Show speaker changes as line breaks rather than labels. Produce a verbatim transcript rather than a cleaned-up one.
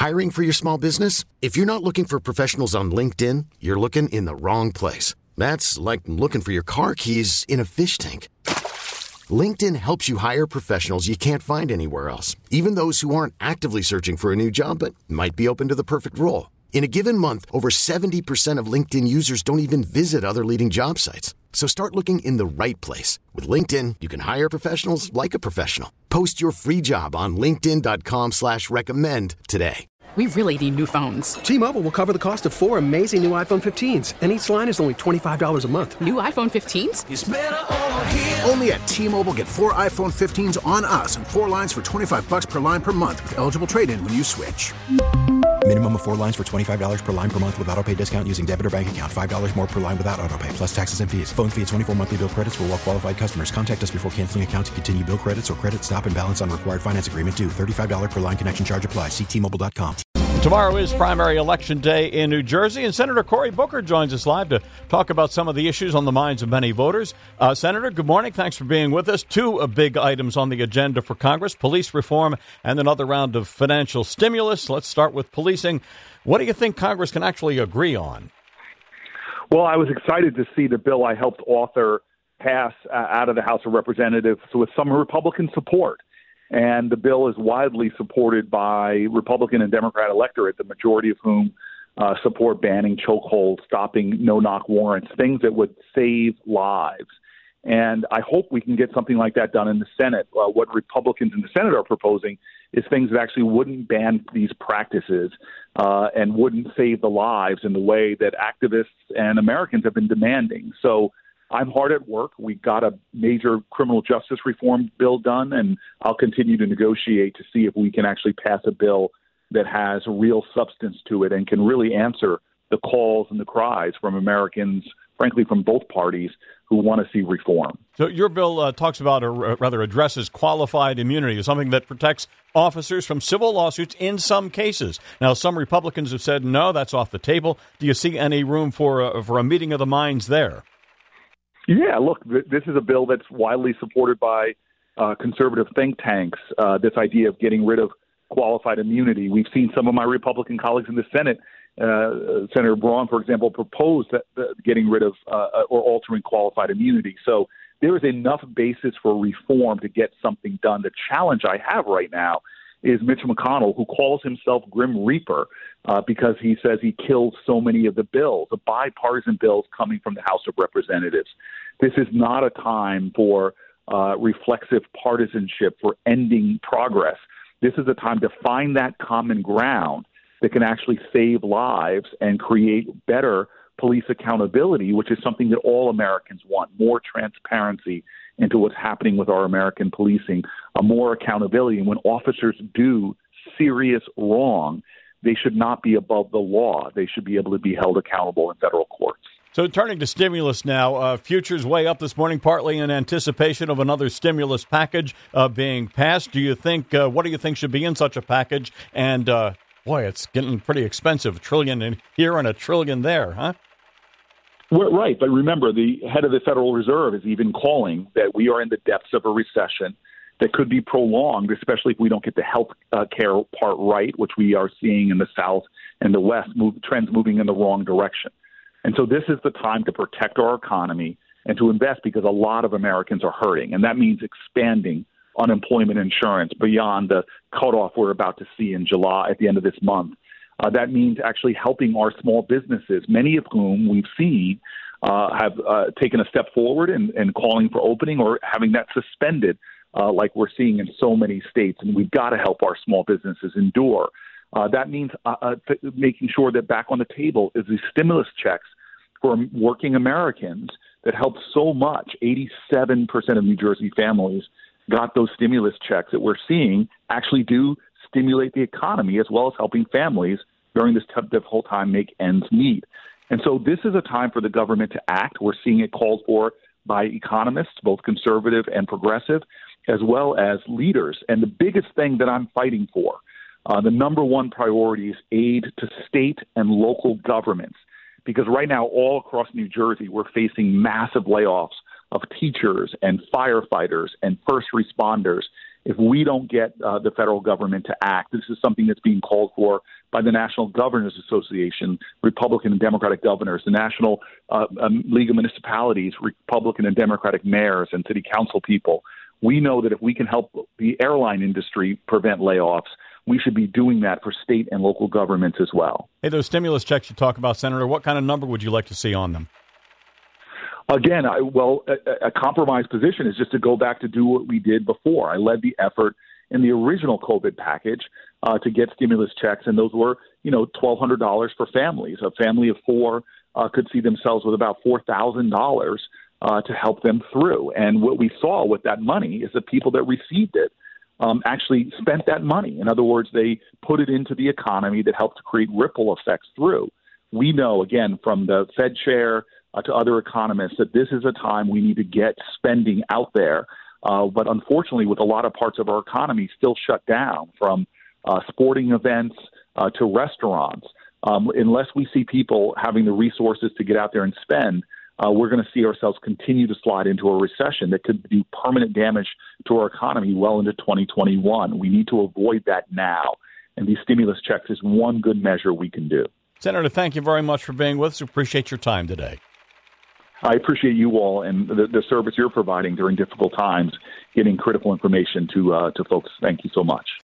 Hiring for your small business? If you're not looking for professionals on LinkedIn, you're looking in the wrong place. That's like looking for your car keys in a fish tank. LinkedIn helps you hire professionals you can't find anywhere else, even those who aren't actively searching for a new job but might be open to the perfect role. In a given month, over seventy percent of LinkedIn users don't even visit other leading job sites. So start looking in the right place. With LinkedIn, you can hire professionals like a professional. Post your free job on linkedin.com slash recommend today.
We really need new phones.
T-Mobile will cover the cost of four amazing new iPhone fifteens, and each line is only twenty-five dollars a month.
New iPhone fifteens?
It's better over here.
Only at T-Mobile, get four iPhone fifteens on us and four lines for twenty-five dollars per line per month with eligible trade-in when you switch.
Minimum of four lines for twenty-five dollars per line per month with autopay discount using debit or bank account. five dollars more per line without autopay, plus taxes and fees. Phone fee at twenty-four monthly bill credits for well-qualified customers. Contact us before canceling account to continue bill credits or credit stop and balance on required finance agreement due. thirty-five dollars per line connection charge applies. See T Mobile dot com.
Tomorrow is primary election day in New Jersey, and Senator Cory Booker joins us live to talk about some of the issues on the minds of many voters. Uh, Senator, good morning. Thanks for being with us. Two uh, big items on the agenda for Congress, police reform and another round of financial stimulus. Let's start with policing. What do you think Congress can actually agree on?
Well, I was excited to see the bill I helped author pass uh, out of the House of Representatives with some Republican support. And the bill is widely supported by Republican and Democrat electorate, the majority of whom uh, support banning chokeholds, stopping no-knock warrants, things that would save lives. And I hope we can get something like that done in the Senate. Uh, what Republicans in the Senate are proposing is things that actually wouldn't ban these practices uh, and wouldn't save the lives in the way that activists and Americans have been demanding. So I'm hard at work. We got a major criminal justice reform bill done, and I'll continue to negotiate to see if we can actually pass a bill that has real substance to it and can really answer the calls and the cries from Americans, frankly, from both parties, who want to see reform.
So your bill uh, talks about, or rather addresses, qualified immunity, something that protects officers from civil lawsuits in some cases. Now, some Republicans have said, no, that's off the table. Do you see any room for a, for a meeting of the minds there?
Yeah, look, th- this is a bill that's widely supported by uh, conservative think tanks, uh, this idea of getting rid of qualified immunity. We've seen some of my Republican colleagues in the Senate, uh, Senator Braun, for example, propose that uh, getting rid of uh, or altering qualified immunity. So there is enough basis for reform to get something done. The challenge I have right now is Mitch McConnell, who calls himself Grim Reaper uh, because he says he killed so many of the bills, the bipartisan bills coming from the House of Representatives. This is not a time for uh, reflexive partisanship, for ending progress. This is a time to find that common ground that can actually save lives and create better police accountability, which is something that all Americans want, more transparency into what's happening with our American policing, uh, more accountability. And when officers do serious wrong, they should not be above the law. They should be able to be held accountable in federal courts.
So turning to stimulus now, uh, futures way up this morning, partly in anticipation of another stimulus package uh, being passed. Do you think, uh, what do you think should be in such a package? And, uh, boy, it's getting pretty expensive, a trillion in here and a trillion there, huh?
Well, right, but remember, the head of the Federal Reserve is even calling that we are in the depths of a recession that could be prolonged, especially if we don't get the health uh, care part right, which we are seeing in the South and the West, move, trends moving in the wrong direction. And so this is the time to protect our economy and to invest because a lot of Americans are hurting, and that means expanding unemployment insurance beyond the cutoff we're about to see in July at the end of this month. Uh, that means actually helping our small businesses, many of whom we've seen uh, have uh, taken a step forward and, and calling for opening or having that suspended, uh, like we're seeing in so many states. And we've got to help our small businesses endure. Uh, that means uh, uh, th- making sure that back on the table is the stimulus checks for working Americans that help so much. eighty-seven percent of New Jersey families got those stimulus checks that we're seeing actually do stimulate the economy as well as helping families during this tough whole time make ends meet. And so this is a time for the government to act. We're seeing it called for by economists, both conservative and progressive, as well as leaders. And the biggest thing that I'm fighting for, uh, the number one priority is aid to state and local governments. Because right now, all across New Jersey, we're facing massive layoffs of teachers and firefighters and first responders. if we don't get uh, the federal government to act. This is something that's being called for by the National Governors Association, Republican and Democratic governors, the National uh, um, League of Municipalities, Republican and Democratic mayors and city council people. We know that if we can help the airline industry prevent layoffs, we should be doing that for state and local governments as well.
Hey, those stimulus checks you talk about, Senator, what kind of number would you like to see on them?
Again, I, well, a, a compromise position is just to go back to do what we did before. I led the effort in the original COVID package uh, to get stimulus checks, and those were, you know, twelve hundred dollars for families. A family of four uh, could see themselves with about four thousand dollars uh, to help them through. And what we saw with that money is the people that received it um, actually spent that money. In other words, they put it into the economy that helped to create ripple effects through. We know, again, from the Fed chair uh, to other economists, that this is a time we need to get spending out there. Uh, but unfortunately, with a lot of parts of our economy still shut down, from uh, sporting events uh, to restaurants, um, unless we see people having the resources to get out there and spend, uh, we're going to see ourselves continue to slide into a recession that could do permanent damage to our economy well into twenty twenty-one. We need to avoid that now. And these stimulus checks is one good measure we can do.
Senator, thank you very much for being with us. Appreciate your time today.
I appreciate you all and the, the service you're providing during difficult times, getting critical information to uh, to folks. Thank you so much.